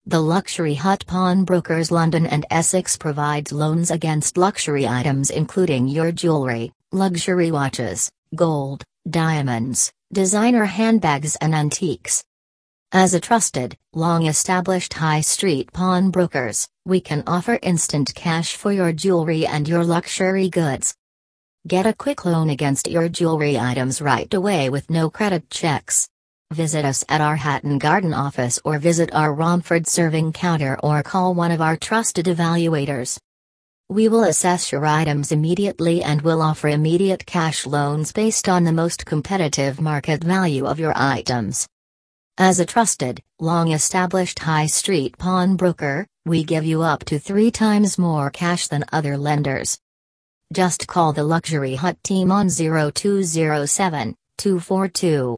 The Luxury Hut Pawnbrokers London and Essex provides loans against luxury items including your jewelry, luxury watches, gold, diamonds, designer handbags and antiques. As a trusted, long-established high street pawnbrokers, we can offer instant cash for your jewelry and your luxury goods. Get a quick loan against your jewelry items right away with no credit checks. Visit us at our Hatton Garden office or visit our Romford serving counter or call one of our trusted evaluators. We will assess your items immediately and will offer immediate cash loans based on the most competitive market value of your items. As a trusted, long-established high street pawnbroker, we give you up to 3 times more cash than other lenders. Just call the Luxury Hut team on 0207 242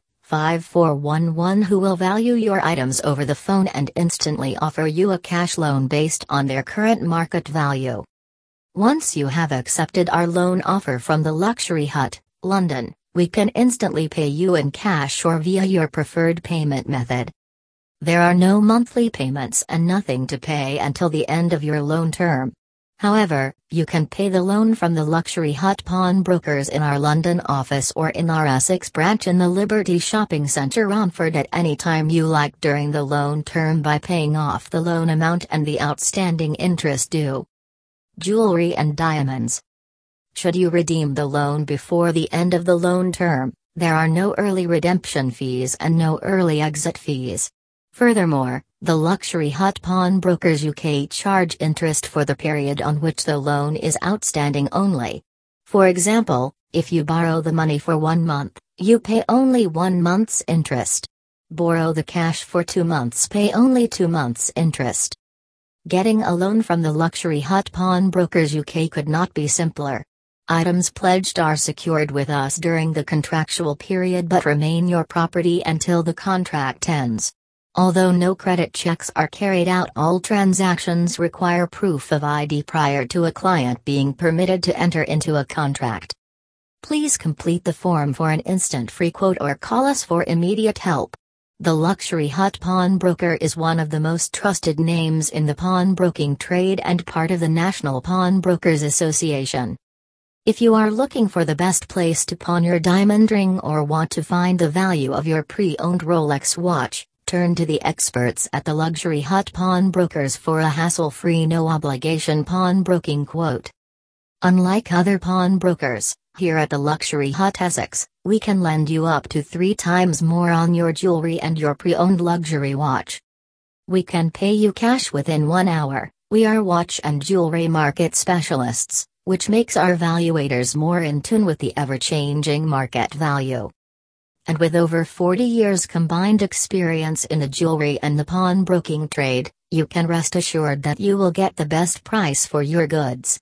5411 who will value your items over the phone and instantly offer you a cash loan based on their current market value. Once you have accepted our loan offer from the Luxury Hut, London, we can instantly pay you in cash or via your preferred payment method. There are no monthly payments and nothing to pay until the end of your loan term. However, you can pay the loan from the Luxury Hut Pawnbrokers in our London office or in our Essex branch in the Liberty Shopping Centre Romford at any time you like during the loan term by paying off the loan amount and the outstanding interest due. Jewelry and diamonds. Should you redeem the loan before the end of the loan term, there are no early redemption fees and no early exit fees. Furthermore, the Luxury Hut Pawnbrokers UK charge interest for the period on which the loan is outstanding only. For example, if you borrow the money for 1 month, you pay only 1 month's interest. Borrow the cash for 2 months, pay only 2 months' interest. Getting a loan from the Luxury Hut Pawnbrokers UK could not be simpler. Items pledged are secured with us during the contractual period but remain your property until the contract ends. Although no credit checks are carried out, all transactions require proof of ID prior to a client being permitted to enter into a contract. Please complete the form for an instant free quote or call us for immediate help. The Luxury Hut Pawnbroker is one of the most trusted names in the pawnbroking trade and part of the National Pawnbrokers Association. If you are looking for the best place to pawn your diamond ring or want to find the value of your pre-owned Rolex watch, turn to the experts at the Luxury Hut Pawnbrokers for a hassle-free no-obligation pawnbroking quote. Unlike other pawnbrokers, here at the Luxury Hut Essex, we can lend you up to 3 times more on your jewelry and your pre-owned luxury watch. We can pay you cash within 1 hour. We are watch and jewelry market specialists, which makes our valuators more in tune with the ever-changing market value. And with over 40 years combined experience in the jewelry and the pawnbroking trade, you can rest assured that you will get the best price for your goods.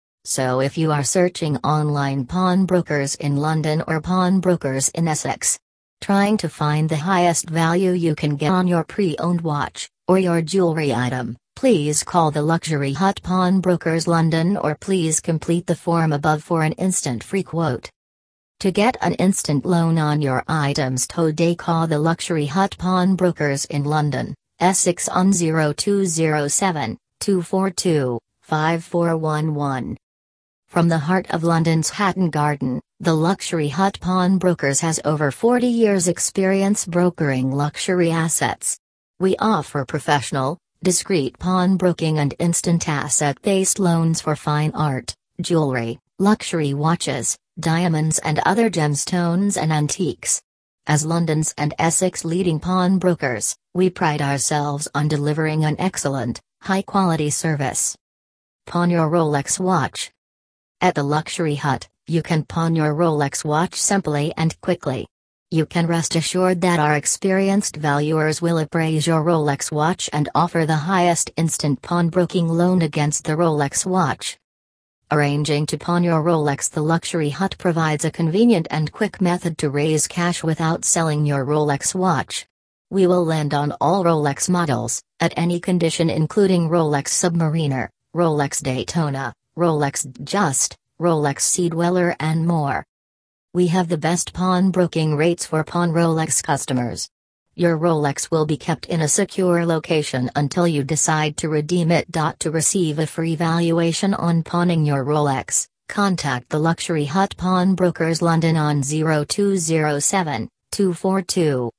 So if you are searching online pawnbrokers in London or pawnbrokers in Essex, trying to find the highest value you can get on your pre-owned watch or your jewelry item, please call the Luxury Hut Pawnbrokers London or please complete the form above for an instant free quote. To get an instant loan on your items today, call the Luxury Hut Pawnbrokers in London, Essex on 0207 242 5411. From the heart of London's Hatton Garden, the Luxury Hut Pawnbrokers has over 40 years' experience brokering luxury assets. We offer professional, discreet pawnbroking and instant asset-based loans for fine art, jewelry, luxury watches, diamonds and other gemstones and antiques. As London's and Essex leading pawnbrokers, we pride ourselves on delivering an excellent, high-quality service. Pawn your Rolex watch. At the Luxury Hut, you can pawn your Rolex watch simply and quickly. You can rest assured that our experienced valuers will appraise your Rolex watch and offer the highest instant pawnbroking loan against the Rolex watch. Arranging to pawn your Rolex, the Luxury Hut provides a convenient and quick method to raise cash without selling your Rolex watch. We will lend on all Rolex models, at any condition including Rolex Submariner, Rolex Daytona, Rolex Just, Rolex Sea Dweller and more. We have the best pawnbroking rates for pawn Rolex customers. Your Rolex will be kept in a secure location until you decide to redeem it. To receive a free valuation on pawning your Rolex, contact the Luxury Hut Pawnbrokers London on 0207 242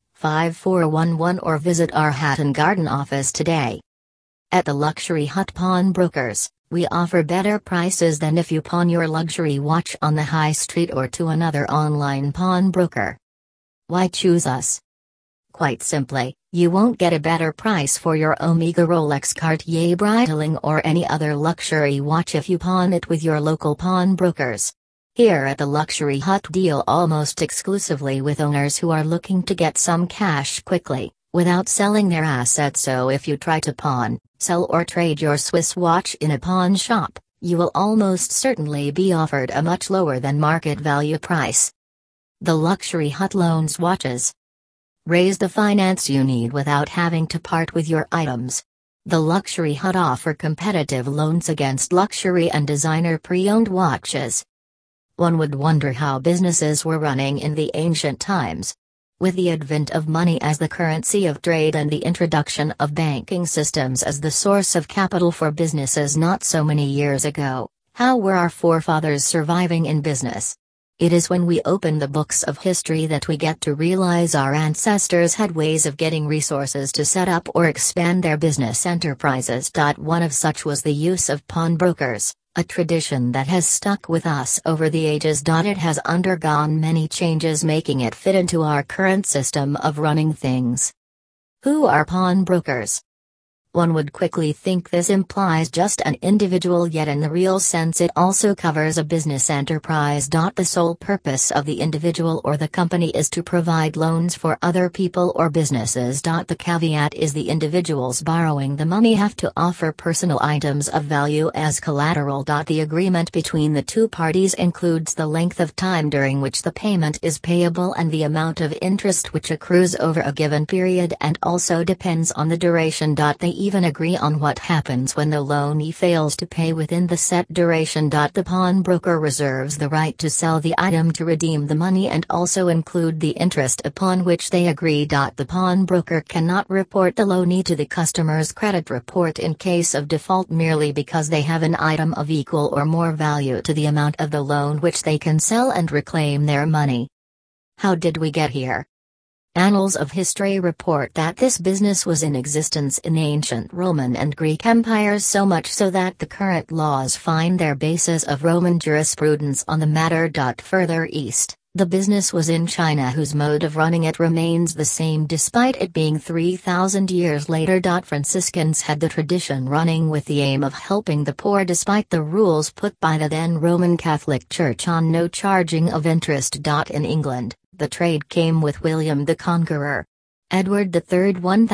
5411 or visit our Hatton Garden office today. At the Luxury Hut Pawnbrokers, we offer better prices than if you pawn your luxury watch on the high street or to another online pawnbroker. Why choose us? Quite simply, you won't get a better price for your Omega Rolex Cartier Breitling or any other luxury watch if you pawn it with your local pawnbrokers. Here at the Luxury Hut deal almost exclusively with owners who are looking to get some cash quickly, without selling their assets. So if you try to pawn, sell or trade your Swiss watch in a pawn shop, you will almost certainly be offered a much lower than market value price. The Luxury Hut loans watches. Raise the finance you need without having to part with your items. The Luxury Hut offer competitive loans against luxury and designer pre-owned watches. One would wonder how businesses were running in the ancient times. With the advent of money as the currency of trade and the introduction of banking systems as the source of capital for businesses not so many years ago, how were our forefathers surviving in business? It is when we open the books of history that we get to realize our ancestors had ways of getting resources to set up or expand their business enterprises. One of such was the use of pawnbrokers, a tradition that has stuck with us over the ages. It has undergone many changes, making it fit into our current system of running things. Who are pawnbrokers? One would quickly think this implies just an individual, yet in the real sense it also covers a business enterprise. The sole purpose of the individual or the company is to provide loans for other people or businesses. The caveat is the individuals borrowing the money have to offer personal items of value as collateral. The agreement between the two parties includes the length of time during which the payment is payable and the amount of interest which accrues over a given period, and also depends on the duration. They even agree on what happens when the loanee fails to pay within the set duration. The pawnbroker reserves the right to sell the item to redeem the money and also include the interest upon which they agree. The pawnbroker cannot report the loanee to the customer's credit report in case of default merely because they have an item of equal or more value to the amount of the loan which they can sell and reclaim their money. How did we get here? Annals of history report that this business was in existence in ancient Roman and Greek empires, so much so that the current laws find their basis of Roman jurisprudence on the matter. Further east, the business was in China, whose mode of running it remains the same despite it being 3,000 years later. Franciscans had the tradition running with the aim of helping the poor despite the rules put by the then Roman Catholic Church on no charging of interest. In England, the trade came with William the Conqueror. Edward III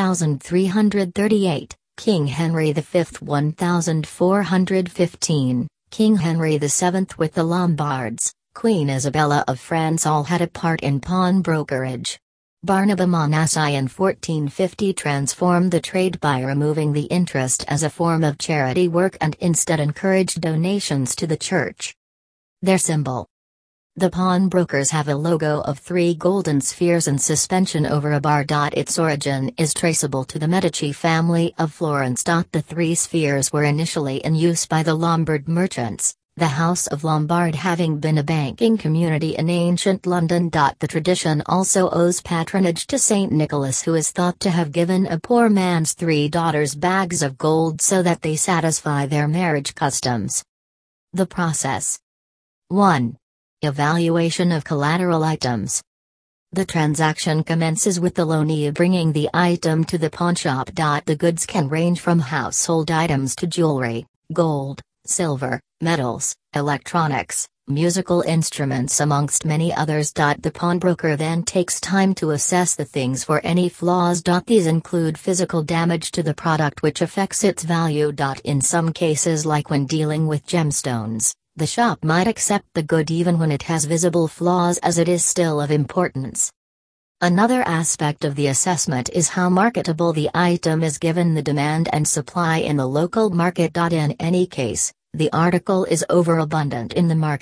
1338, King Henry V 1415, King Henry VII with the Lombards, Queen Isabella of France all had a part in pawnbrokerage. Barnaba Manasseh in 1450 transformed the trade by removing the interest as a form of charity work and instead encouraged donations to the church. Their symbol. The pawnbrokers have a logo of 3 golden spheres in suspension over a bar. Its origin is traceable to the Medici family of Florence. The 3 spheres were initially in use by the Lombard merchants, the House of Lombard having been a banking community in ancient London. The tradition also owes patronage to Saint Nicholas, who is thought to have given a poor man's 3 daughters bags of gold so that they satisfy their marriage customs. The process. 1. Evaluation of collateral items. The transaction commences with the loanee bringing the item to the pawnshop. The goods can range from household items to jewelry, gold, silver, metals, electronics, musical instruments, amongst many others. The pawnbroker then takes time to assess the things for any flaws. These include physical damage to the product which affects its value. In some cases, like when dealing with gemstones, the shop might accept the good even when it has visible flaws, as it is still of importance. Another aspect of the assessment is how marketable the item is given the demand and supply in the local market. In any case, the article is overabundant in the market,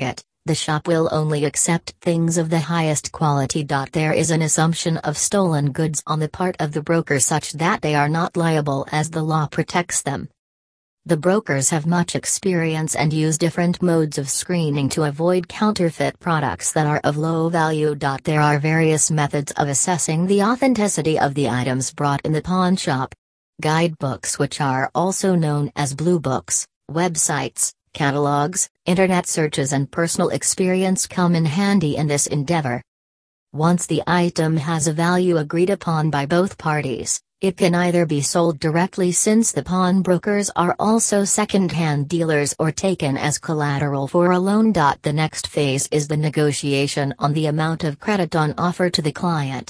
The shop will only accept things of the highest quality. There is an assumption of stolen goods on the part of the broker such that they are not liable as the law protects them. The brokers have much experience and use different modes of screening to avoid counterfeit products that are of low value. There are various methods of assessing the authenticity of the items brought in the pawn shop. Guidebooks, which are also known as blue books, websites, catalogs, internet searches and personal experience come in handy in this endeavor. Once the item has a value agreed upon by both parties, it can either be sold directly since the pawnbrokers are also second-hand dealers or taken as collateral for a loan. The next phase is the negotiation on the amount of credit on offer to the client.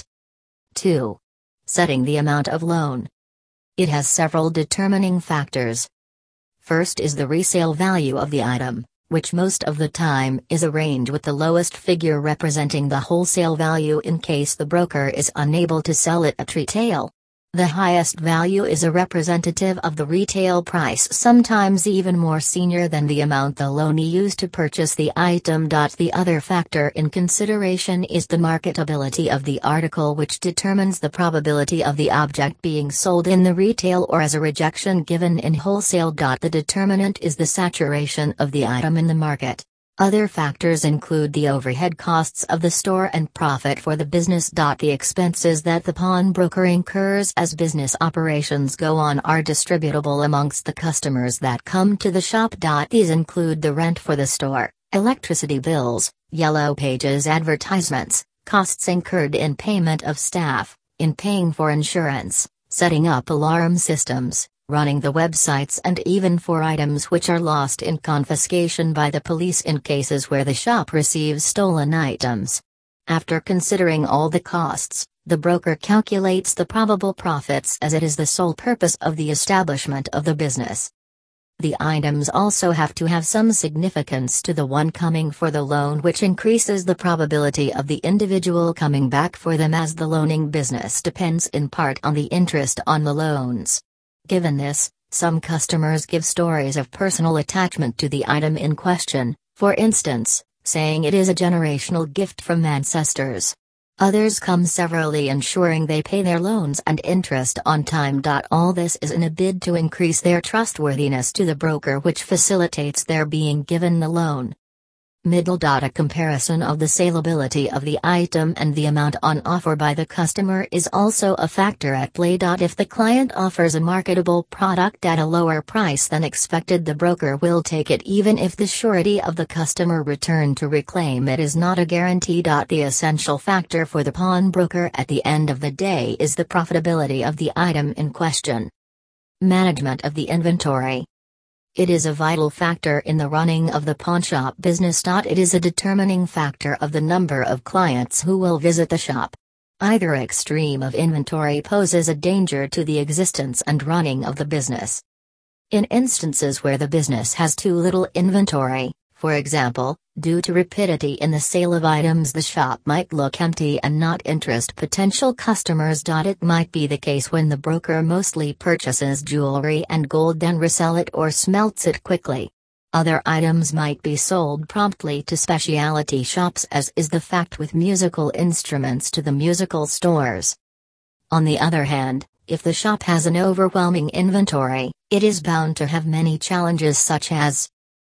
2. Setting the amount of loan. It has several determining factors. First is the resale value of the item, which most of the time is a range with the lowest figure representing the wholesale value in case the broker is unable to sell it at retail. The highest value is a representative of the retail price, sometimes even more senior than the amount the loanee used to purchase the item. The other factor in consideration is the marketability of the article, which determines the probability of the object being sold in the retail or as a rejection given in wholesale. The determinant is the saturation of the item in the market. Other factors include the overhead costs of the store and profit for the business. The expenses that the pawnbroker incurs as business operations go on are distributable amongst the customers that come to the shop. These include the rent for the store, electricity bills, yellow pages advertisements, costs incurred in payment of staff, in paying for insurance, setting up alarm systems, running the websites, and even for items which are lost in confiscation by the police in cases where the shop receives stolen items. After considering all the costs, the broker calculates the probable profits as it is the sole purpose of the establishment of the business. The items also have to have some significance to the one coming for the loan, which increases the probability of the individual coming back for them, as the loaning business depends in part on the interest on the loans. Given this, some customers give stories of personal attachment to the item in question, for instance, saying it is a generational gift from ancestors. Others come severally ensuring they pay their loans and interest on time. All this is in a bid to increase their trustworthiness to the broker, which facilitates their being given the loan. Middle. A comparison of the salability of the item and the amount on offer by the customer is also a factor at play. If the client offers a marketable product at a lower price than expected, the broker will take it even if the surety of the customer return to reclaim it is not a guarantee. The essential factor for the pawnbroker at the end of the day is the profitability of the item in question. Management of the inventory. It is a vital factor in the running of the pawnshop business. It is a determining factor of the number of clients who will visit the shop. Either extreme of inventory poses a danger to the existence and running of the business. In instances where the business has too little inventory, for example, due to rapidity in the sale of items, the shop might look empty and not interest potential customers. It might be the case when the broker mostly purchases jewelry and gold, then resell it or smelts it quickly. Other items might be sold promptly to specialty shops, as is the fact with musical instruments to the musical stores. On the other hand, if the shop has an overwhelming inventory, it is bound to have many challenges, such as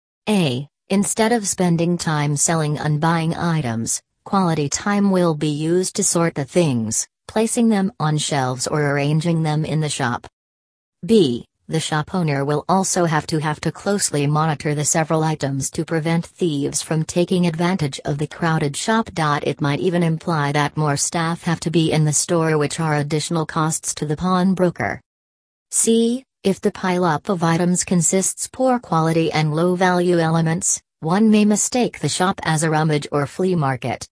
a. Instead of spending time selling and buying items, quality time will be used to sort the things, placing them on shelves or arranging them in the shop. B. The shop owner will also have to closely monitor the several items to prevent thieves from taking advantage of the crowded shop. It might even imply that more staff have to be in the store, which are additional costs to the pawnbroker. C. If the pile-up of items consists poor quality and low-value elements, one may mistake the shop as a rummage or flea market.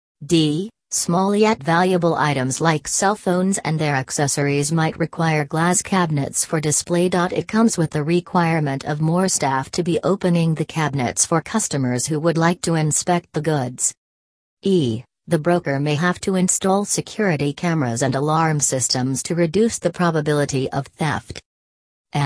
D. Small yet valuable items like cell phones and their accessories might require glass cabinets for display. It comes with the requirement of more staff to be opening the cabinets for customers who would like to inspect the goods. E. The broker may have to install security cameras and alarm systems to reduce the probability of theft. F.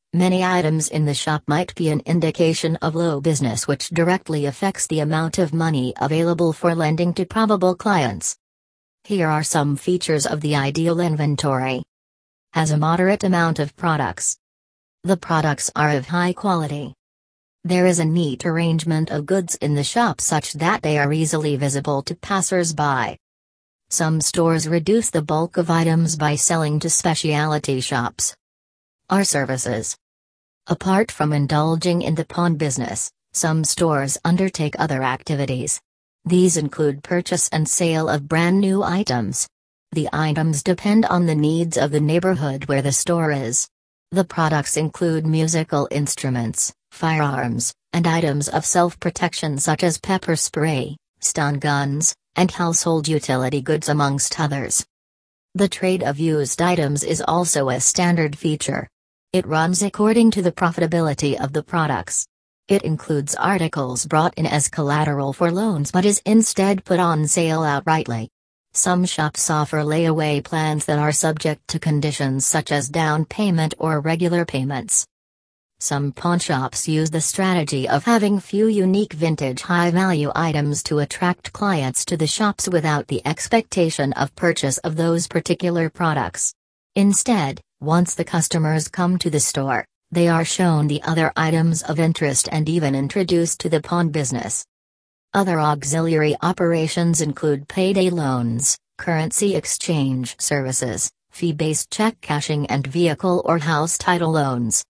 Many items in the shop might be an indication of low business, which directly affects the amount of money available for lending to probable clients. Here are some features of the ideal inventory. Has a moderate amount of products. The products are of high quality. There is a neat arrangement of goods in the shop such that they are easily visible to passers-by. Some stores reduce the bulk of items by selling to specialty shops. Our services. Apart from indulging in the pawn business, some stores undertake other activities. These include purchase and sale of brand new items. The items depend on the needs of the neighborhood where the store is. The products include musical instruments, firearms, and items of self-protection such as pepper spray, stun guns, and household utility goods amongst others. The trade of used items is also a standard feature. It runs according to the profitability of the products. It includes articles brought in as collateral for loans but is instead put on sale outrightly. Some shops offer layaway plans that are subject to conditions such as down payment or regular payments. Some pawnshops use the strategy of having few unique vintage high-value items to attract clients to the shops without the expectation of purchase of those particular products. Instead, once the customers come to the store, they are shown the other items of interest and even introduced to the pawn business. Other auxiliary operations include payday loans, currency exchange services, fee-based check cashing, and vehicle or house title loans.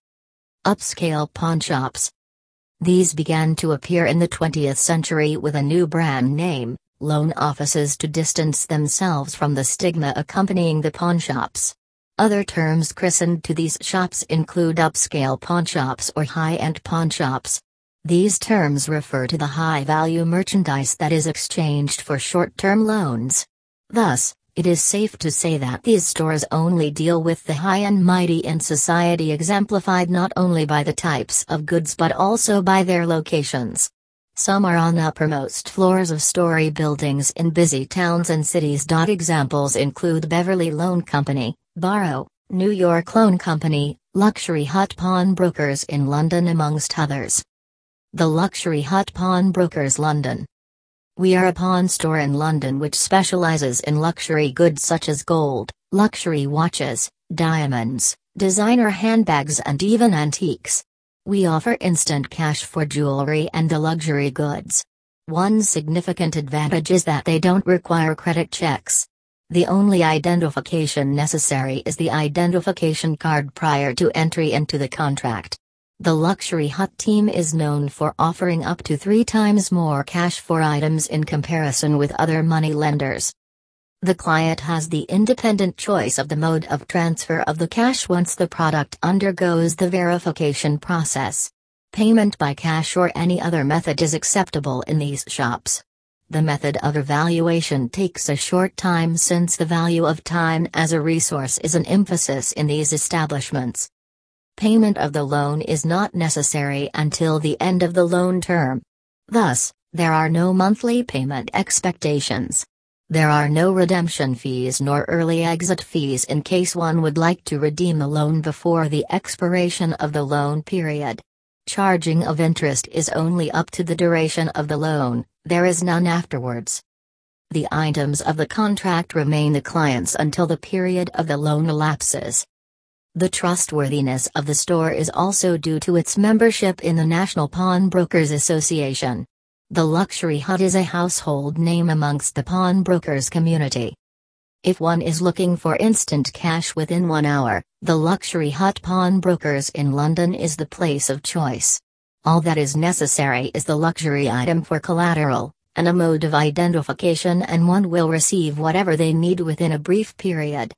Upscale pawnshops. These began to appear in the 20th century with a new brand name, loan offices, to distance themselves from the stigma accompanying the pawnshops. Other terms christened to these shops include upscale pawnshops or high-end pawnshops. These terms refer to the high-value merchandise that is exchanged for short-term loans. Thus, it is safe to say that these stores only deal with the high and mighty in society, exemplified not only by the types of goods but also by their locations. Some are on uppermost floors of story buildings in busy towns and cities. Examples include Beverly Loan Company, Barrow, New York Loan Company, Luxury Hut Pawnbrokers in London, amongst others. The Luxury Hut Pawnbrokers, London. We are a pawn store in London which specializes in luxury goods such as gold, luxury watches, diamonds, designer handbags, and even antiques. We offer instant cash for jewelry and the luxury goods. One significant advantage is that they don't require credit checks. The only identification necessary is the identification card prior to entry into the contract. The Luxury Hut team is known for offering up to 3 times more cash for items in comparison with other money lenders. The client has the independent choice of the mode of transfer of the cash once the product undergoes the verification process. Payment by cash or any other method is acceptable in these shops. The method of evaluation takes a short time since the value of time as a resource is an emphasis in these establishments. Payment of the loan is not necessary until the end of the loan term. Thus, there are no monthly payment expectations. There are no redemption fees nor early exit fees in case one would like to redeem a loan before the expiration of the loan period. Charging of interest is only up to the duration of the loan, there is none afterwards. The items of the contract remain the client's until the period of the loan elapses. The trustworthiness of the store is also due to its membership in the National Pawnbrokers Association. The Luxury Hut is a household name amongst the pawnbrokers community. If one is looking for instant cash within 1 hour, the Luxury Hut Pawnbrokers in London is the place of choice. All that is necessary is the luxury item for collateral, and a mode of identification, and one will receive whatever they need within a brief period.